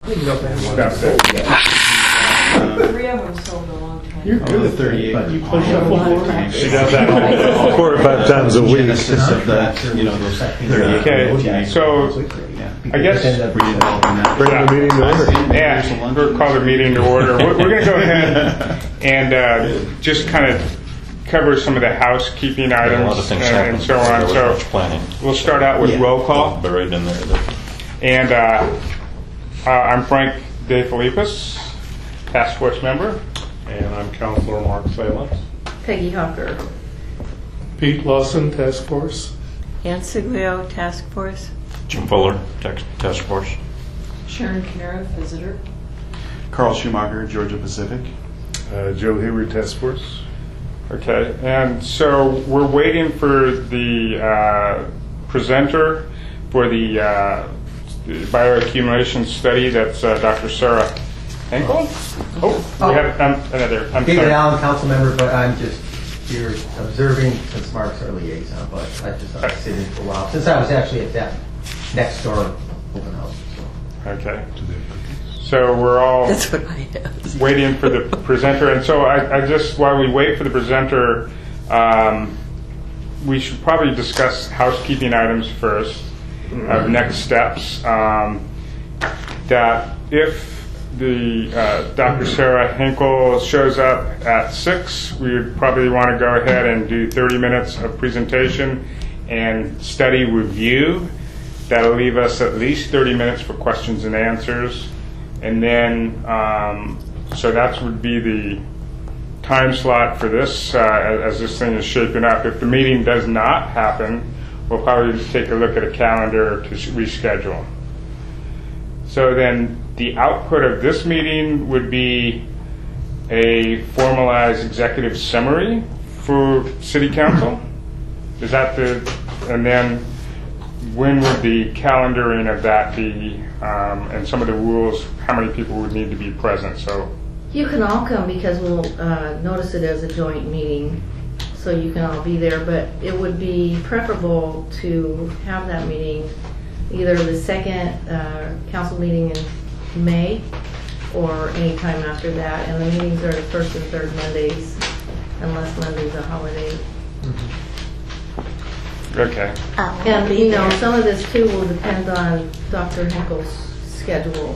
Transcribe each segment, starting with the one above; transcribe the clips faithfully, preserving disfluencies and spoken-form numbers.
That's it. Three of them sold a long time. You're good at thirty-eight. You push up before. She does that four or five times a week. Genesis of the, you know, those thirty-eight. Okay, so I guess Bring the meeting to order. yeah, we'll call the meeting to order. We're, we're going to go ahead and uh, just kind of cover some of the housekeeping items A lot of things and, happen. and so on. There was So much planning. we'll start out with Yeah. roll call. Buried in there. And uh, uh, I'm Frank De Filippis, task force member. And I'm Counselor Mark Salem. Peggy Hawker. Pete Lawson, Task Force. Ann Siglio, Task Force. Jim Fuller, tax, task force. Sharon Canara, Visitor. Carl Schumacher, Georgia Pacific. Uh, Joe Hayward, Task Force. Okay, and so we're waiting for the uh, presenter for the uh, bioaccumulation study. That's uh, Doctor Sarah Henkel. Oh, we have um, another. I'm David sorry. Allen, council member, but I'm just here observing since Mark's our liaison, but I just thought I'd sit in for a while, since I was actually at that next door open house. So. Okay, so we're all That's what I have. waiting for the presenter, and so I, I just while we wait for the presenter, um, we should probably discuss housekeeping items first. Of next steps. Um, that if the uh, Doctor Sarah Henkel shows up at six, we would probably want to go ahead and do thirty minutes of presentation and study review. That'll leave us at least thirty minutes for questions and answers, and then um, so that would be the time slot for this uh, as this thing is shaping up. If the meeting does not happen, we'll probably take a look at a calendar to reschedule. So then the output of this meeting would be a formalized executive summary for City Council. Is that the, and then when would the calendaring of that be, um, and some of the rules, how many people would need to be present? So You can all come because we'll uh, notice it as a joint meeting, so you can all be there, but it would be preferable to have that meeting either the second uh, council meeting in May or any time after that, and the meetings are the first and third Mondays, unless Monday's a holiday. okay. And, you know, some of this too will depend on Doctor Henkel's schedule.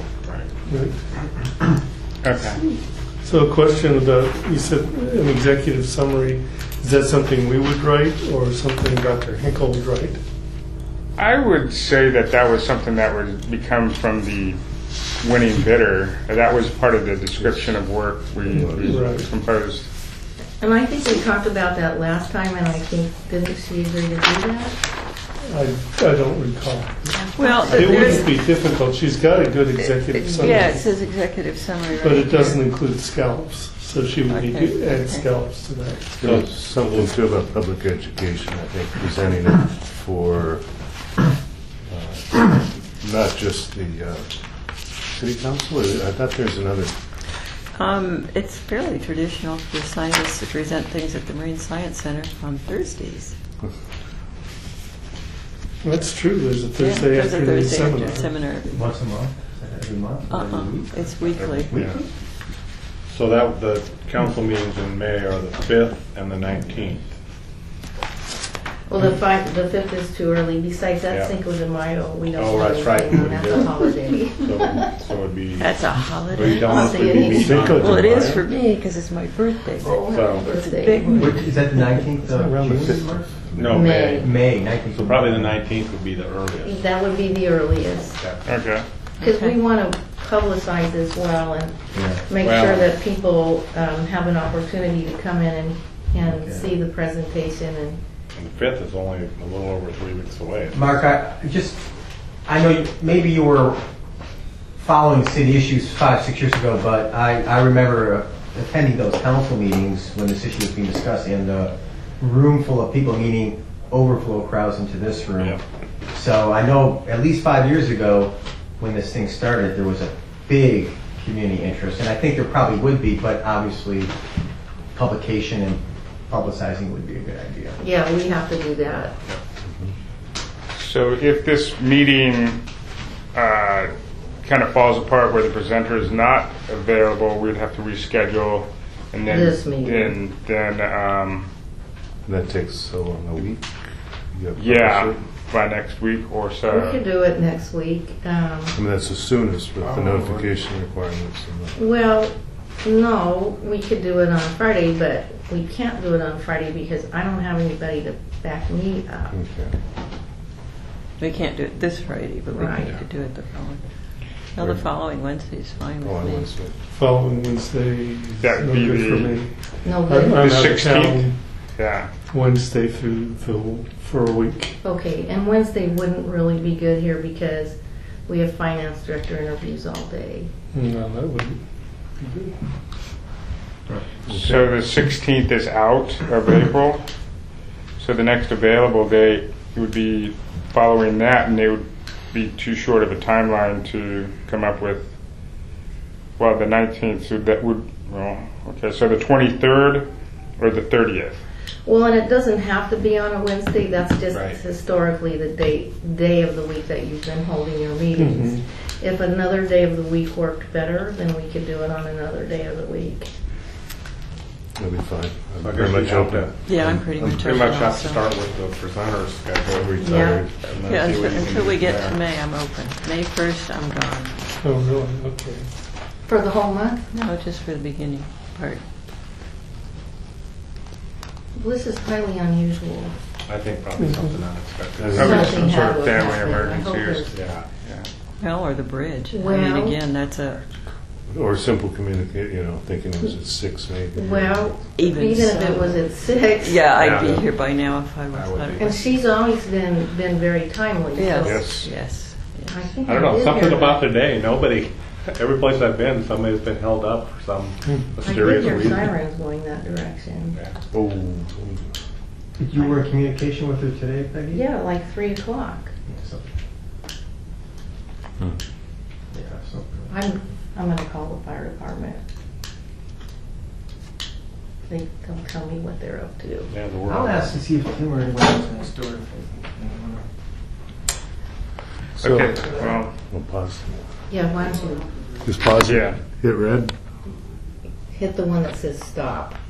Okay. So a question about, you said an executive summary. Is that something we would write or something Doctor Henkel would write? I would say that that was something that would become from the winning bidder. That was part of the description of work we, we Right. composed. And I think we talked about that last time, and I think, didn't she agree to do that? I, I don't recall. Well, It there's, wouldn't be difficult. She's got a good executive summary. yeah, it says executive summary right But it here. doesn't include scallops, so she would need Okay, to add okay. scallops to that. There was something too about public education, I think, presenting it for uh, not just the uh, city council. I thought there's another. Um, it's fairly traditional for scientists to present things at the Marine Science Center on Thursdays. That's true. There's a Yeah, Thursday there's a afternoon Thursday seminar. after seminar. Once a month? Is that every month? Uh-uh, Every week? it's weekly. Yeah. So that the council meetings in May are the fifth and the nineteenth. Well, the five, the fifth is too early. Besides, that's Yeah. Cinco de Mayo. We don't. Oh, do that's right. anything, and That's a holiday. So, so it'd be. That's a What are you holiday. telling us I'll we'd say be it is. meeting on? Well, it is for me because it's my birthday. Oh, So- happy birthday. Big one. Which, is that the nineteenth of Around the June? fifth. Mark? No, May. May. May, nineteenth. So probably the nineteenth would be the earliest. That would be the earliest. Okay. Because Okay. we want to publicize as well and Yeah. make Well- sure that people um, have an opportunity to come in and, and Okay. see the presentation. And And the fifth is only a little over three weeks away. Mark, I just, I know you- maybe you were following city issues five, six years ago, but I, I remember uh, attending those council meetings when this issue was being discussed, and a room full of people, meaning overflow crowds into this room. Yeah. So I know at least five years ago, when this thing started, there was a big community interest, and I think there probably would be, but obviously publication and publicizing would be a good idea. yeah, we have to do that. So if this meeting uh, kind of falls apart where the presenter is not available, we'd have to reschedule, and then This meeting. then then um, That takes so long, a week? You gotta yeah, publish it? by next week or We so. could do it next week. Um, I mean, that's the soonest with the notification requirements. and the- Well, no, we could do it on Friday, but we can't do it on Friday because I don't have anybody to back me up. Okay. We can't do it this Friday, but we Right. could do it the following. No, the following Wednesday is fine Oh, I with me. want to say. Following Wednesday, That would no be good for the- me. No I'm good. I'm out of sixteenth? town Yeah. Wednesday through the, for a week. Okay, and Wednesday wouldn't really be good here because we have finance director interviews all day. No, that wouldn't be good. So the sixteenth is out of April. So the next available date would be following that, and they would be too short of a timeline to come up with. Well, the nineteenth, so that would, well, okay, so the twenty-third or the thirtieth? Well, and it doesn't have to be on a Wednesday, that's just Right. historically the day, day of the week that you've been holding your meetings. Mhm. If another day of the week worked better, then we could do it on another day of the week. That'll be fine. So I I'm very guess we much have open. to- Yeah, I'm pretty much Pretty open much have to also. start with the presenter's schedule. Retired. Yeah. and then Yeah, see until, what you can until do we get there. to May, I'm open. May first, I'm gone. Oh, really? Okay. For the whole month? No, just for the beginning part. Well, this is highly unusual. I think probably something unexpected. As Probably Something some sort had of to family happen. I hope emergency or there's- something. Yeah. Yeah. Well, or the bridge. I Well- mean, again, that's a, Or simple communicate, you know, thinking it was at six maybe. Well, Even even if so. it was at six. yeah, I'd Yeah. be here by now if I I was. would I be. And was- she's always been, been very timely. so Yes, Yes. yes, I yes. think I don't know, did something hear about that. today, nobody, every place I've been, somebody's been held up for some I did mysterious hear reason. sirens going that direction. Yeah. Oh, Did you were in communication with her today, Peggy? Yeah, like three o'clock. So- Hmm. Yeah, so- I'm, I'm gonna call the fire department. They, they'll tell me what they're up to. Yeah, the world. I'll ask to see if Tim or anyone else next door. so, Okay, well, we'll pause. Yeah, why don't you Just pause it. Yeah. Hit red. hit the one that says stop?